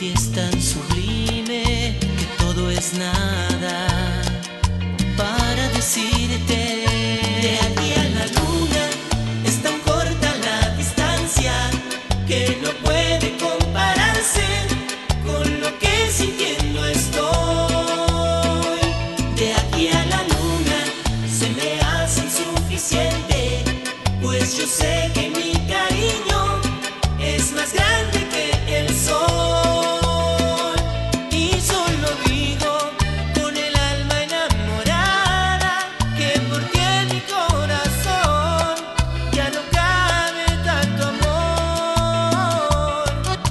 ti es tan sublime que todo es nada para decirte. De aquí a la luna es tan corta la distancia que no puede compararse con lo que sintiendo estoy. De aquí a la luna se me hace insuficiente, pues yo sé que mi cariño es más grande que el sol. Y solo digo con el alma enamorada que por ti en mi corazón ya no cabe tanto amor.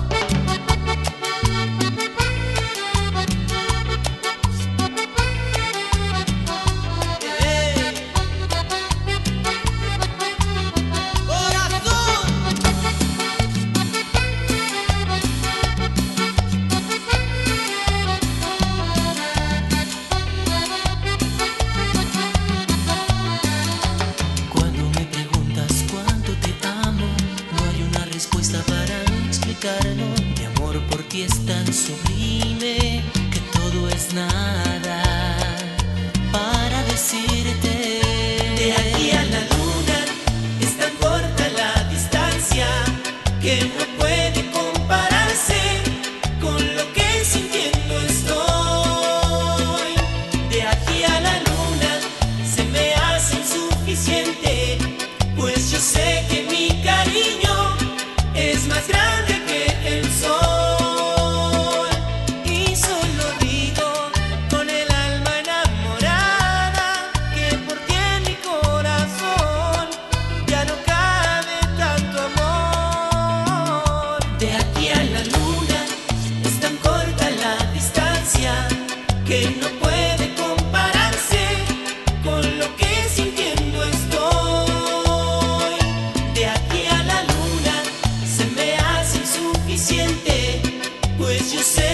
Cuando me preguntas cuánto te amo, no hay una respuesta para explicarlo. Mi amor por ti es tan sublime que todo es nada para decirte. De aquí a la luna es tan corta la distancia que no puede compararse con lo que sintiendo estoy. De aquí a la luna se me hace insuficiente, pues yo sé que mi cariño es más grande que el sol. Y solo digo con el alma enamorada que por ti en mi corazón ya no cabe tanto amor. De aquí a la luna es tan corta la distancia que no puede compararse con lo que sintiendo estoy. De aquí a la luna se me hace insuficiente, pues yo sé